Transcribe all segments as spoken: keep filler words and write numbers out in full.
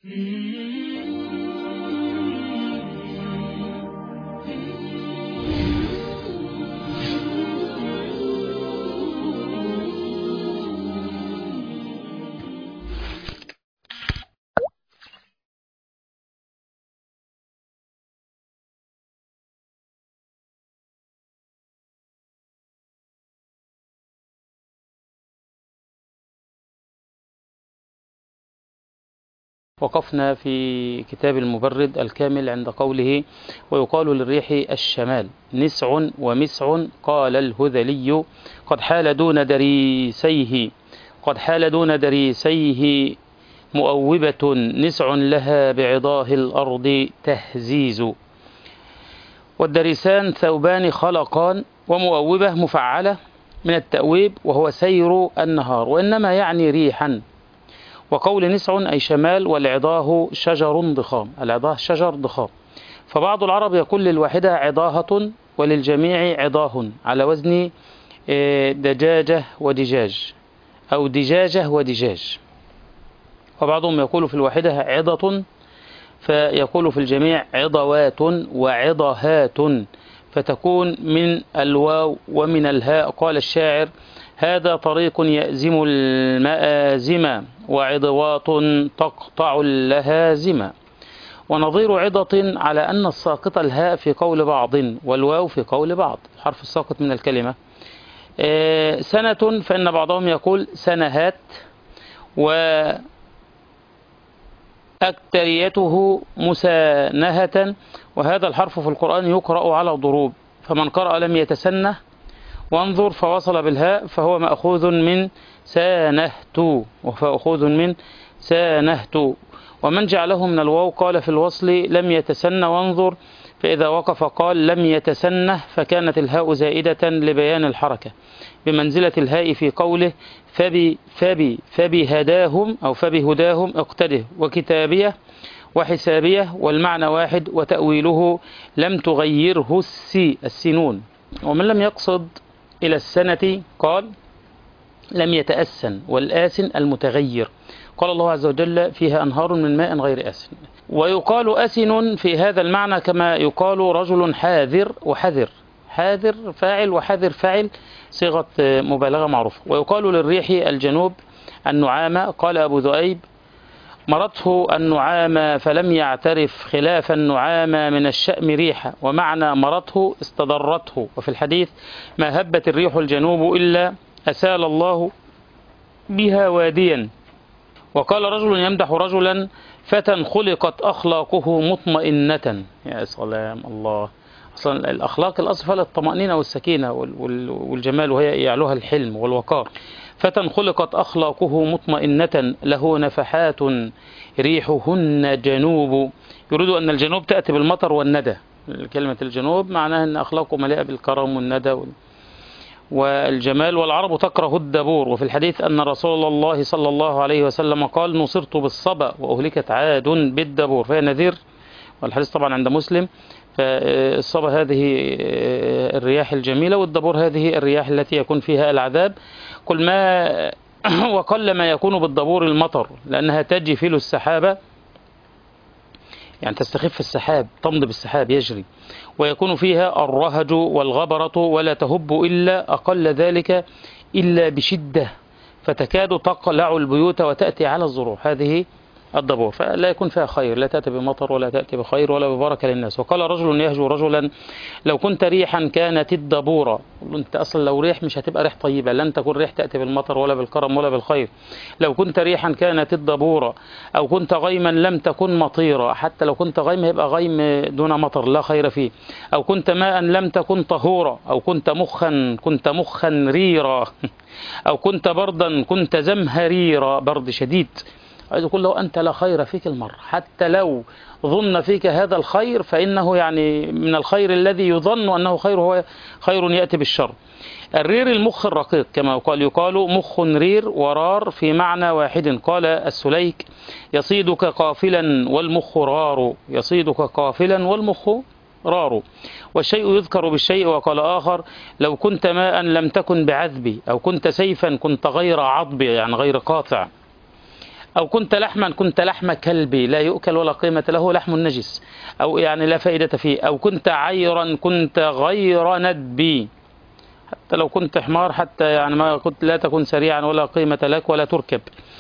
وقفنا في كتاب المبرد الكامل عند قوله: ويقال للريح الشمال نسع ومسع. قال الهذلي: قد حال دون دريسيه قد حال دون دريسيه مؤوبة نسع لها بعضاه الأرض تهزيز. والدريسان ثوبان خلقان، ومؤوبة مفعلة من التأويب وهو سير النهار، وإنما يعني ريحا. وقول نسع أي شمال، والعضاه شجر ضخام، العضاه شجر ضخام. فبعض العرب يقول للواحدة عضاهة وللجميع عضاه، على وزن دجاجة ودجاج أو دجاجة ودجاج. وبعضهم يقول في الواحدة عضة فيقول في الجميع عضوات وعضهات، فتكون من الواو ومن الهاء. قال الشاعر: هذا طريق يأزم المآزم وعضوات تقطع اللهازم. ونظير عضة على أن الساقط الهاء في قول بعض والواو في قول بعض، حرف الساقط من الكلمة. سنة فإن بعضهم يقول سنهات، وأكتريته مسانهة. وهذا الحرف في القرآن يقرأ على ضروب، فمن قرأ لم يتسنه وانظر فوصل بالهاء فهو مأخوذ من سانهت، وفأخوذ من سانهت. ومن جعله من الواو قال في الوصل لم يتسن وانظر، فإذا وقف قال لم يتسنه، فكانت الهاء زائدة لبيان الحركة بمنزلة الهاء في قوله فبي فبي فبهداهم أو فبهداهم اقتده. وكتابية وحسابية والمعنى واحد، وتأويله لم تغيره السي السنون. ومن لم يقصد إلى السنة قال لم يتأسن، والآسن المتغير. قال الله عز وجل فيها أنهار من ماء غير آسن. ويقال أسن في هذا المعنى كما يقال رجل حاذر وحذر، حاذر فاعل وحذر فاعل، صيغة مبالغة معروفة. ويقال للريح الجنوب النعامة. قال أبو ذؤيب: مرته النعامة فلم يعترف خلاف النعامة من الشأم ريحة، ومعنى مرته استضرته. وفي الحديث: ما هبت الريح الجنوب إلا أسال الله بها واديا. وقال رجل يمدح رجلا: فتى خلقت أخلاقه مطمئنة. يا سلام الله! أصلا الأخلاق الأصل فيها الطمأنينة والسكينة والجمال، وهي يعلوها الحلم والوقار. فتى خلقت أخلاقه مطمئنة له نفحات ريحهن جنوب. يريد أن الجنوب تأتي بالمطر والندى. كلمة الجنوب معناها أن أخلاقه مليئة بالكرم والندى والجمال. والعرب تكره الدبور. وفي الحديث أن رسول الله صلى الله عليه وسلم قال: نصرت بالصبا وأهلكت عاد بالدبور. فهي نذير، والحديث طبعا عند مسلم. فالصبا هذه الرياح الجميلة، والدبور هذه الرياح التي يكون فيها العذاب. كل ما وقل ما يكون بالدبور المطر، لأنها تجفل السحابة، يعني تستخف السحاب، تمضي بالسحاب يجري. ويكون فيها الرهج والغبرة، ولا تهب إلا أقل ذلك إلا بشدة، فتكاد تقلع البيوت وتأتي على الزروع. هذه الدبور، فلا يكون فيها خير، لا تأتي بمطر ولا تأتي بخير ولا ببركة للناس. وقال رجل يهجو رجلا: لو كنت ريحا كانت الدبورة. انت اصلا لو ريح مش هتبقى ريح طيبة، لن تكون ريح تأتي بالمطر ولا بالكرم ولا بالخير. لو كنت ريحا كانت الدبورة، او كنت غيما لم تكن مطيرة. حتى لو كنت غيم هيبقى غيم دون مطر لا خير فيه. او كنت ماء لم تكن طهورا، او كنت مخا كنت مخا ريرا، او كنت بردا كنت زمهريرا، برد شديد. عايز يقول له أنت لا خير فيك المرة، حتى لو ظن فيك هذا الخير فإنه يعني من الخير الذي يظن أنه خير هو خير يأتي بالشر. الرير المخ الرقيق كما يقال، يقال مخ رير ورار في معنى واحد. قال السليك: يصيدك قافلا والمخ رار، يصيدك قافلا والمخ رار. والشيء يذكر بالشيء. وقال آخر: لو كنت ماء لم تكن بعذبي، أو كنت سيفا كنت غير عضبي، يعني غير قاطع. أو كنت لحما كنت لحم كلبي لا يؤكل ولا قيمة له، لحم النجس، أو يعني لا فائدة فيه. أو كنت عيرا كنت غير ندبي، حتى لو كنت حمار، حتى يعني ما كنت لا تكون سريعا ولا قيمة لك ولا تركب.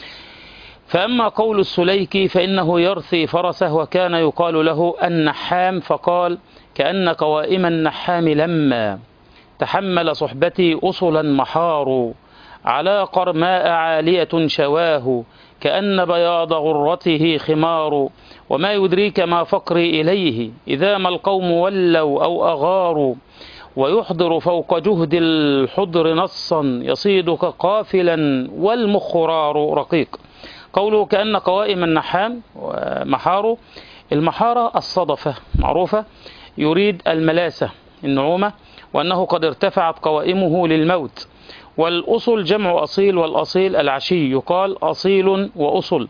فأما قول السليكي فإنه يرثي فرسه وكان يقال له النحام، فقال كأن قوائم النحام لما تحمل صحبتي أصلا محار، على قرماء عالية شواه كأن بياض غرته خمار، وما يدريك ما فقري إليه إذا ما القوم ولوا أو أغاروا، ويحضر فوق جهد الحضر نصا يصيدك قافلا والمخرار رقيق. قوله كأن قوائم النحام محاره، المحارة الصدفة معروفة، يريد الملاسة النعومة، وأنه قد ارتفعت قوائمه للموت. والأصل جمع أصيل، والأصيل العشي، يقال أصيل وأصل،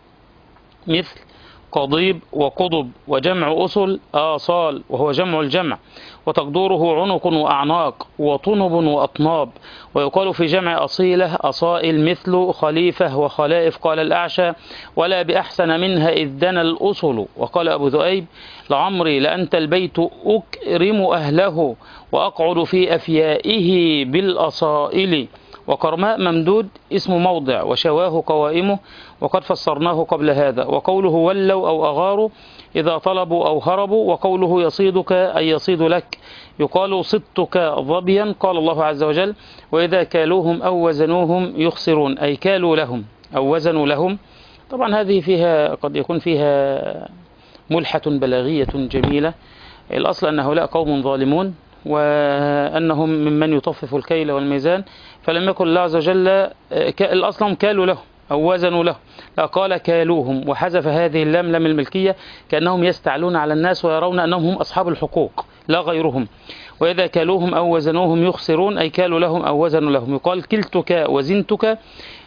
مثل قضيب وقضب، وجمع أصل آصال وهو جمع الجمع، وتقديره عنق وأعناق وطنب وأطناب. ويقال في جمع أصيلة أصائل، مثل خليفة وخلائف. قال الأعشى ولا بأحسن منها إذ دنا الأصل. وقال أبو ذؤيب لعمري لأنت البيت أكرم أهله وأقعد في أفيائه بالأصائل. وقرماء ممدود اسم موضع، وشواه قوائمه، وقد فسرناه قبل هذا. وقوله ولوا أو أغاروا إذا طلبوا أو هربوا. وقوله يصيدك أي يصيد لك، يقال صدتك ظبيا. قال الله عز وجل وإذا كالوهم أو وزنوهم يخسرون، أي كالوا لهم أو وزنوا لهم. طبعا هذه فيها قد يكون فيها ملحة بلاغية جميلة. الأصل أن هؤلاء قوم ظالمون، وأنهم ممن يطفف الكيل والميزان، فلم يكن الله عز وجل الأصل هم كالوا له أو وزنوا له، لا قال كالوهم، وحذف هذه اللام لام الملكية كأنهم يستعلون على الناس ويرون أنهم هم أصحاب الحقوق لا غيرهم. وإذا كالوهم أو وزنوهم يخسرون، أي كالوا لهم أو وزنوا لهم. يقال كلتك وزنتك،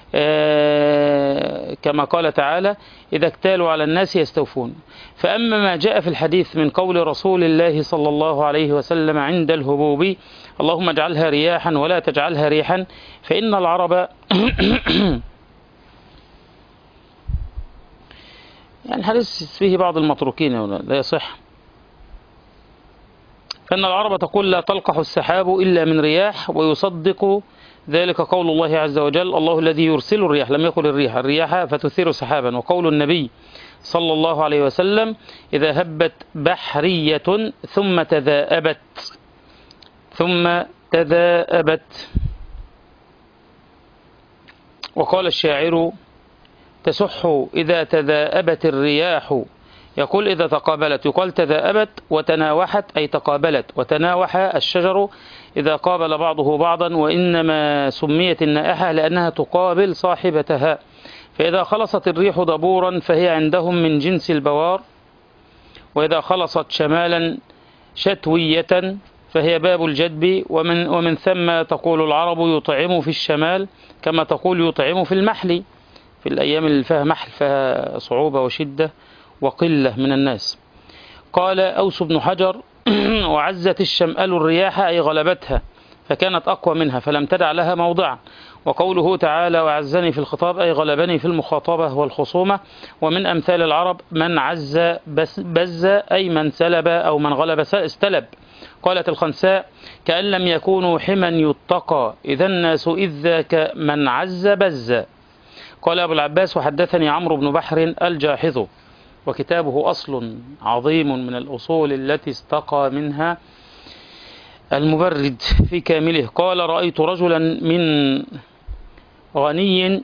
آه كما قال تعالى إذا اكتالوا على الناس يستوفون. فأما ما جاء في الحديث من قول رسول الله صلى الله عليه وسلم عند الهبوب اللهم اجعلها رياحا ولا تجعلها ريحا، فإن العرب يعني الحديث فيه بعض المتروكين لا يصح. فإن العرب تقول لا تلقح السحاب إلا من رياح، ويصدق ذلك قول الله عز وجل الله الذي يرسل الرياح، لم يقل الريح الرياح فتثير سحابا. وقول النبي صلى الله عليه وسلم إذا هبت بحرية ثم تذاءبت ثم تذاءبت. وقال الشاعر تسح إذا تذاءبت الرياح، يقول إذا تقابلت، يقال تذاءبت وتناوحت أي تقابلت. وتناوح الشجر إذا قابل بعضه بعضا، وإنما سميت النائحة لأنها تقابل صاحبتها. فإذا خلصت الريح دبورا فهي عندهم من جنس البوار، وإذا خلصت شمالا شتوية فهي باب الجدب. ومن, ومن ثم تقول العرب يطعم في الشمال كما تقول يطعم في المحل، في الأيام اللي فيها محل فيها صعوبة وشدة وقلة من الناس. قال أوس بن حجر وعزت الشمال الرياح أي غلبتها فكانت أقوى منها فلم تدع لها موضعا. وقوله تعالى وعزني في الخطاب أي غلبني في المخاطبة والخصومة. ومن أمثال العرب من عز بز أي من سلب أو من غلب استلب. قالت الخنساء كأن لم يكونوا حما يتقى إذا الناس إذ ذاك من عز بز. قال أبو العباس وحدثني عمرو بن بحر الجاحظ، وكتابه أصل عظيم من الأصول التي استقى منها المبرد في كامله. قال رأيت رجلا من غني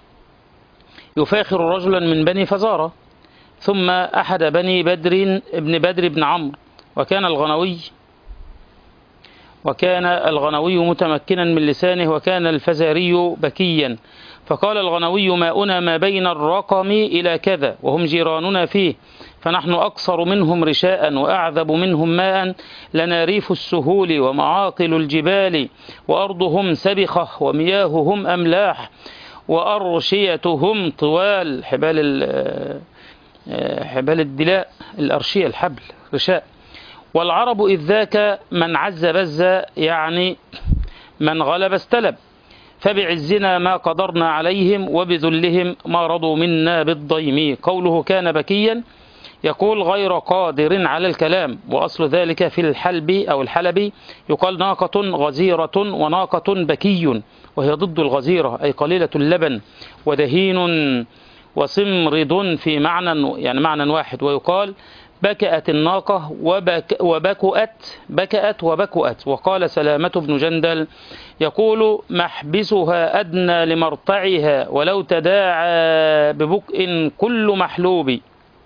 يفاخر رجلا من بني فزارة، ثم أحد بني بدر ابن بدر بن عمرو، وكان الغنوي وكان الغنوي متمكنا من لسانه، وكان الفزاري بكيا. فقال الغنوي ماؤنا ما بين الرقم إلى كذا وهم جيراننا فيه، فنحن أقصر منهم رشاء وأعذب منهم ماء، لنا ريف السهول ومعاقل الجبال، وأرضهم سبخة ومياههم أملاح، وأرشيتهم طوال حبال حبال الدلاء، الأرشية الحبل رشاء. والعرب إذ ذاك من عز بز يعني من غلب استلب. فبعزنا ما قدرنا عليهم وبذلهم ما رضوا منا بالضيم. قوله كان بكيا يقول غير قادر على الكلام، وأصل ذلك في الحلب أو الحلب يقال ناقة غزيرة وناقة بكي، وهي ضد الغزيرة أي قليلة اللبن، ودهين وصمرد في معنى يعني معنى واحد. ويقال بكأت الناقة وبك وبكأت بكأت وبكأت. وقال سلامة بن جندل يقول محبسها أدنى لمرتعها ولو تداعى ببكء كل محلوب.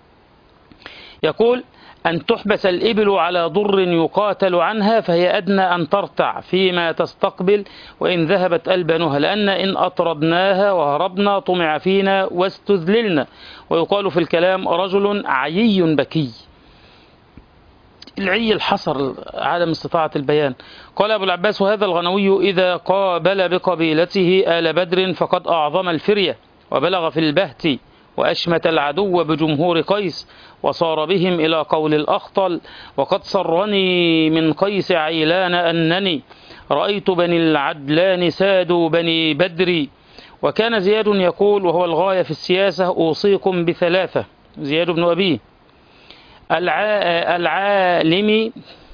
يقول أن تحبس الإبل على ضر يقاتل عنها فهي أدنى أن ترتع فيما تستقبل وإن ذهبت ألبنها، لأن إن أطردناها وهربنا طمع فينا واستذللنا. ويقال في الكلام رجل عيي بكي. العي الحصر عدم استطاعة البيان. قال أبو العباس وهذا الغنوي إذا قابل بقبيلته آل بدر فقد أعظم الفرية وبلغ في البهت وأشمت العدو بجمهور قيس وصار بهم إلى قول الأخطل وقد سرني من قيس عيلان أنني رأيت بني العدلان سادوا بني بدر. وكان زياد يقول وهو الغاية في السياسة أوصيكم بثلاثة، زياد بن أبيه، العالم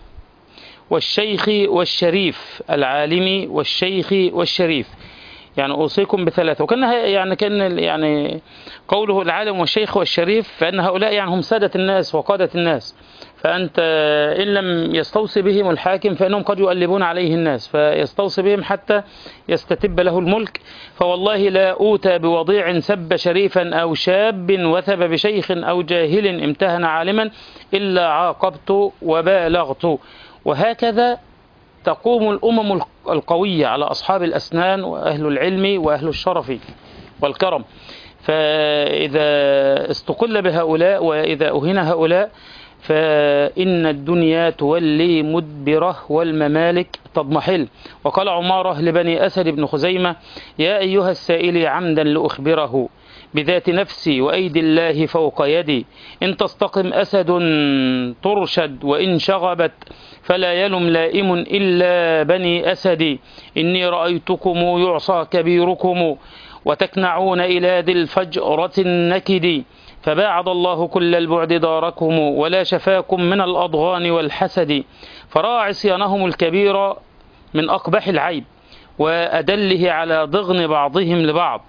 والشيخ والشريف، العالم والشيخ والشريف، يعني أوصيكم بثلاثة. وكان يعني كان يعني قوله العالم والشيخ والشريف فإن هؤلاء يعني هم سادة الناس وقادة الناس، فأنت إن لم يستوصي بهم الحاكم فإنهم قد يؤلبون عليه الناس فيستوصي بهم حتى يستتب له الملك. فوالله لا أوتى بوضيع سب شريفا أو شاب وثب بشيخ أو جاهل امتهن عالما إلا عاقبت وبالغت. وهكذا تقوم الأمم القوية على أصحاب الأسنان وأهل العلم وأهل الشرف والكرم. فإذا استقل بهؤلاء وإذا أهين هؤلاء فإن الدنيا تولي مدبرة والممالك تضمحل. وقال عمارة لبني أسد بن خزيمة يا أيها السائل عمدا لأخبره بذات نفسي وأيدي الله فوق يدي إن تستقم أسد ترشد وإن شغبت فلا يلم لائم إلا بني أسد إني رأيتكم يعصى كبيركم وتكنعون إلى ذي الفجرة النكد فباعد الله كل البعد داركم ولا شفاكم من الأضغان والحسد. فرأى عصيانهم الكبير من أقبح العيب وأدله على ضغن بعضهم لبعض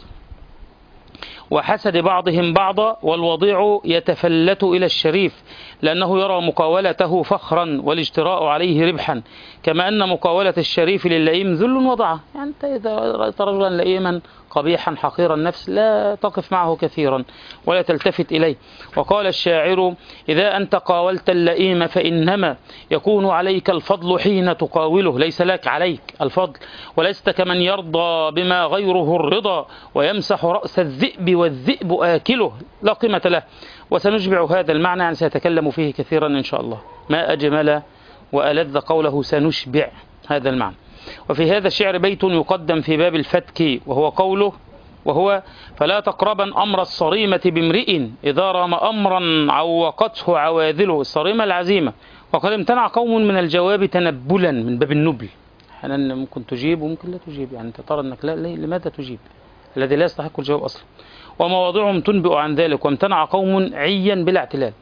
وحسد بعضهم بعضا، والوضيع يتفلت إلى الشريف لأنه يرى مقاولته فخرا والاجتراء عليه ربحا، كما أن مقاولة الشريف للئيم ذل وضعه. يعني أنت إذا رأيت رجلا لئيما قبيحا حقير النفس لا تقف معه كثيرا ولا تلتفت إليه. وقال الشاعر إذا أنت قاولت اللئيم فإنما يكون عليك الفضل حين تقاوله، ليس لك عليك الفضل، ولست كمن يرضى بما غيره الرضا ويمسح رأس الذئب والذئب آكله لا قيمة له. وسنشبع هذا المعنى، يعني سيتكلم فيه كثيرا إن شاء الله. ما أجمل وألذ قوله سنشبع هذا المعنى. وفي هذا الشعر بيت يقدم في باب الفتك وهو قوله وهو فلا تقربا أمر الصريمة بامرئ إذا رام أمرا عوقته عواذله، الصريمة العزيمة. وقد امتنع قوم من الجواب تنبلا من باب النبل، أحيانا ممكن تجيب وممكن لا تجيب، يعني أنت ترى أنك لا لماذا تجيب الذي لا يستحق الجواب أصلا. ومواضعهم تنبئ عن ذلك. وامتنع قوم عيا بلا اعتلال،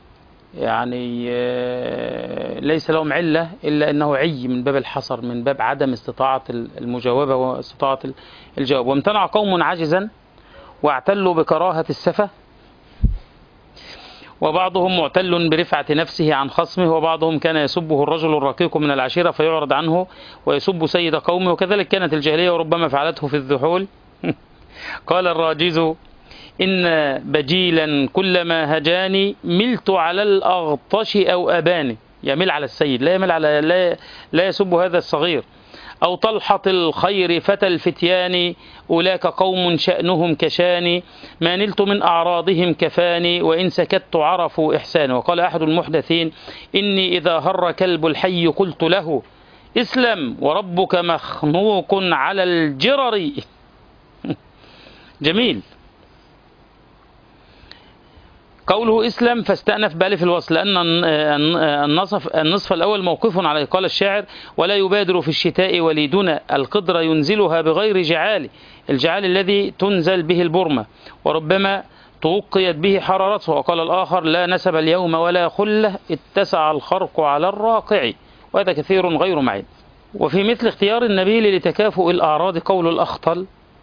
يعني ليس لهم علة إلا أنه عي من باب الحصر من باب عدم استطاعة المجاوبة واستطاعة الجواب. وامتنع قوم عجزا واعتلوا بكراهة السفة، وبعضهم معتل برفعة نفسه عن خصمه، وبعضهم كان يسبه الرجل الرقيق من العشيرة فيعرض عنه ويسب سيد قومه، وكذلك كانت الجاهلية وربما فعلته في الذحول. قال الراجز إن بجيلا كلما هجاني ملت على الأغطش أو أباني، يميل على السيد لا يميل على لا, لا يسب هذا الصغير. أو طلحة الخير فتى الفتيان أولاك قوم شأنهم كشاني ما نلت من أعراضهم كفاني وإن سكت عرفوا إحساني. وقال أحد المحدثين إني إذا هر كلب الحي قلت له اسلم وربك مخنوق على الجرر. جميل. قوله اسلم فاستأنف بألف الوصل لأن النصف, النصف الأول موقف عليه. قال الشاعر: ولا يبادر في الشتاء وليدنا القدر ينزلها بغير جعال، الجعال الذي تنزل به البرمة، وربما توقيت به حرارته. وقال الآخر: لا نسب اليوم ولا خلة اتسع الخرق على الراقع، وهذا كثير غير معين. وفي مثل اختيار النبيل لتكافؤ الأعراض قول الأخطل: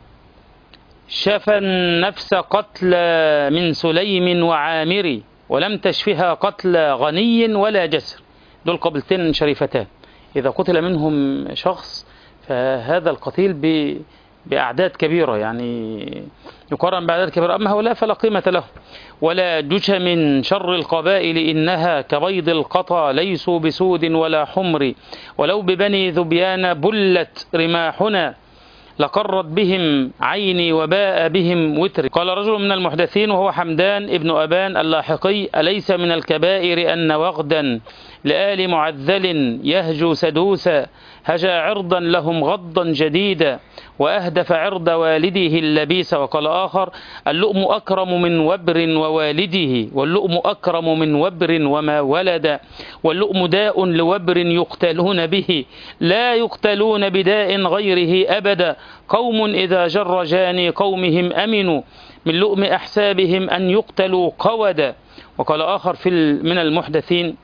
شفى النفس قتل من سليم وعامر، ولم تشفها قتل غني ولا جسر. دول قبيلتين شريفتان، إذا قتل منهم شخص فهذا القتيل بأعداد كبيرة، يعني يقارن بأعداد كبيرة. أما هؤلاء فلا قيمة له. ولا جش من شر القبائل إنها كبيض القطا، ليسوا بسود ولا حمر، ولو ببني ذبيان بلت رماحنا، لقرت بهم عيني وباء بهم وتر. قال رجل من المحدثين وهو حمدان ابن أبان اللاحقي: أليس من الكبائر أن وغدا لآل معذل يهجو سدوسا، هجا عرضا لهم غضا جديدا، وأهدف عرض والده اللبيس. وقال آخر: اللؤم أكرم من وبر ووالده، واللؤم أكرم من وبر وما ولد، واللؤم داء لوبر يقتلون به، لا يقتلون بداء غيره أبدا، قوم إذا جر جاني قومهم أمنوا، من لؤم أحسابهم أن يقتلوا قودا. وقال آخر في من المحدثين: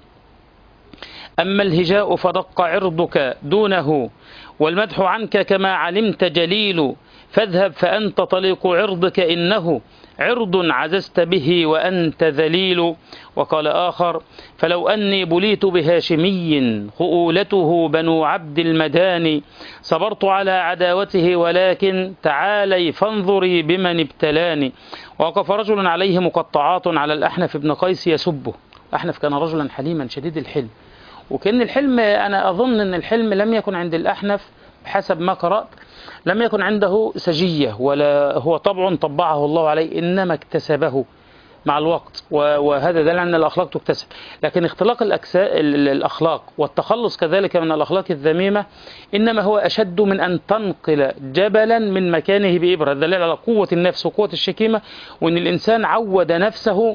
أما الهجاء فدق عرضك دونه، والمدح عنك كما علمت جليل، فاذهب فأنت طليق عرضك إنه عرض عززت به وأنت ذليل. وقال آخر: فلو أني بليت بهاشمي خؤولته بنو عبد المداني، صبرت على عداوته ولكن تعالي فانظري بمن ابتلاني. ووقف رجل عليه مقطعات على الأحنف بن قيس يسبه. الأحنف كان رجلا حليما شديد الحلم، وكأن الحلم، أنا أظن أن الحلم لم يكن عند الأحنف بحسب ما قرأت، لم يكن عنده سجية ولا هو طبع طبعه الله عليه، إنما اكتسبه مع الوقت، وهذا دليل أن الأخلاق تكتسب. لكن اختلاق الأخلاق والتخلص كذلك من الأخلاق الذميمة إنما هو أشد من أن تنقل جبلا من مكانه بإبرة. دليل على قوة النفس وقوة الشكيمة، وأن الإنسان عود نفسه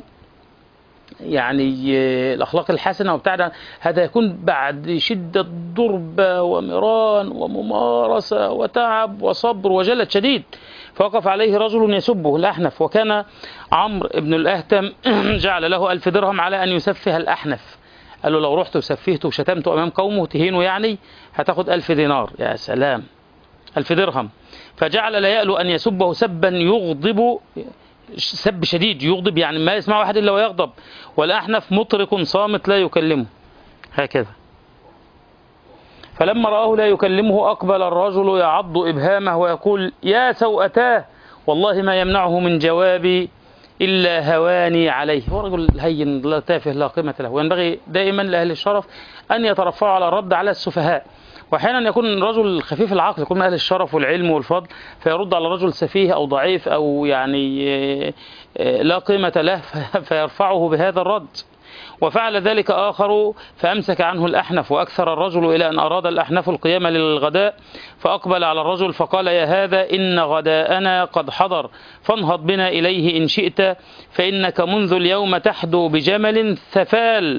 يعني الأخلاق الحسنة وبتاع، هذا يكون بعد شدة ضرب ومران وممارسة وتعب وصبر وجلد شديد. فوقف عليه رجل يسبه الأحنف، وكان عمرو بن الأهتم جعل له ألف درهم على أن يسفه الأحنف. قال له: لو رحت وسفهته وشتمته أمام قومه تهينه يعني هتاخد ألف دينار. يا سلام، ألف درهم. فجعل لا يألو أن يسبه سبا يغضب، سب شديد يغضب، يعني ما يسمع واحد إلا ويغضب. والأحنف مطرق صامت لا يكلمه، هكذا. فلما رآه لا يكلمه أقبل الرجل يعض إبهامه ويقول: يا سوءتاه، والله ما يمنعه من جوابي إلا هواني عليه. هو رجل هين لا تافه لا قيمة له. وينبغي دائما لأهل الشرف أن يترفعوا على الرد على السفهاء. وأحيانا يكون رجل خفيف العقل، يكون من أهل الشرف والعلم والفضل، فيرد على رجل سفيه أو ضعيف أو يعني لا قيمة له فيرفعه بهذا الرد. وفعل ذلك آخر فأمسك عنه الأحنف، وأكثر الرجل إلى أن أراد الأحنف القيام للغداء، فأقبل على الرجل فقال: يا هذا إن غداءنا قد حضر، فانهض بنا إليه إن شئت، فإنك منذ اليوم تحدو بجمل ثفال.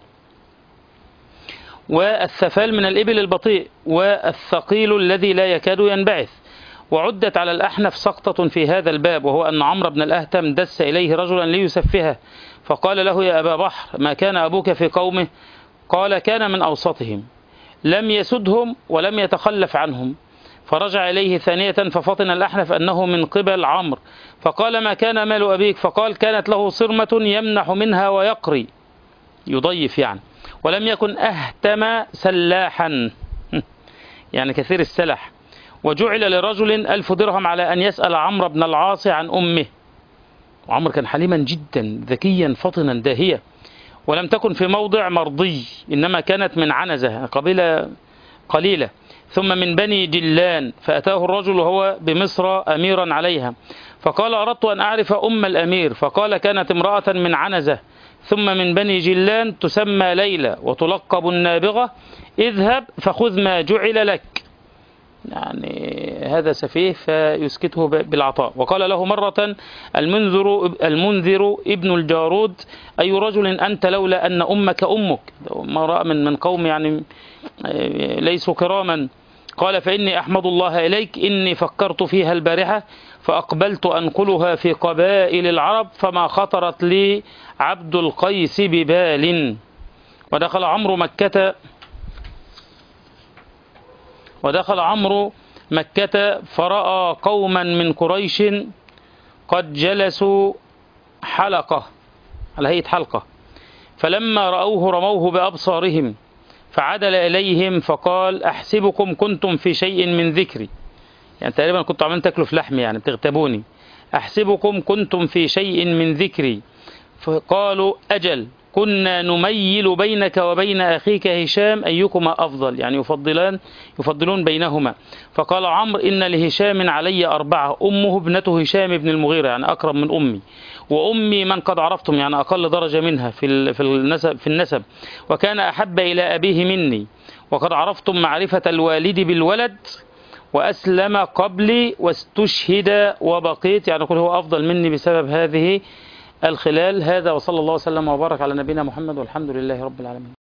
والثفال من الإبل البطيء، والثقيل الذي لا يكاد ينبعث. وعدت على الأحنف سقطة في هذا الباب، وهو أن عمرو بن الأهتم دس إليه رجلا ليسفهه، فقال له: يا أبا بحر، ما كان أبوك في قومه؟ قال: كان من أوسطهم، لم يسدهم ولم يتخلف عنهم. فرجع إليه ثانية ففطن الأحنف أنه من قبل عمرو، فقال: ما كان مال أبيك؟ فقال: كانت له صرمة يمنح منها ويقري، يضيف يعني، ولم يكن أهتم سلاحا يعني كثير السلح. وجعل لرجل ألف درهم على أن يسأل عمرو بن العاص عن أمه. وعمرو كان حليما جدا ذكيا فطنا داهية، ولم تكن في موضع مرضي، إنما كانت من عنزة، قبيلة قليلة، ثم من بني جلان. فأتاه الرجل وهو بمصر أميرا عليها، فقال: أردت أن أعرف أم الأمير. فقال: كانت امرأة من عنزة، ثم من بني جلان، تسمى ليلى وتلقب النابغة، اذهب فخذ ما جعل لك. يعني هذا سفيه فيسكته بالعطاء. وقال له مرة المنذر المنذر ابن الجارود: أي رجل أنت لولا أن أمك أمك، امرأة من من قوم يعني ليسوا كراما. قال: فإني أحمد الله إليك، إني فكرت فيها البارحة فأقبلت أنقلها في قبائل العرب فما خطرت لي عبد القيس ببال. ودخل عمرو مكة ودخل عمرو مكة فرأى قوما من قريش قد جلسوا حلقة على هيئة حلقة، فلما رأوه رموه بأبصارهم، فعدل إليهم فقال: أحسبكم كنتم في شيء من ذكري، يعني تقريبا كنتم عمالين تاكلوا في لحمي، يعني بتغتابوني. أحسبكم كنتم في شيء من ذكري. فقالوا: أجل، كنا نميل بينك وبين أخيك هشام أيكما أفضل، يعني يفضلان يفضلون بينهما. فقال عمرو: إن لهشام علي أربعة، أمه ابنته هشام بن المغيرة، يعني أقرب من أمي، وأمي من قد عرفتم، يعني أقل درجة منها في في النسب في النسب، وكان أحب إلى أبيه مني، وقد عرفتم معرفة الوالد بالولد، وأسلم قبلي واستشهد وبقيت، يعني يقول هو أفضل مني بسبب هذه الخلال. هذا وصلى الله وسلم وبارك على نبينا محمد، والحمد لله رب العالمين.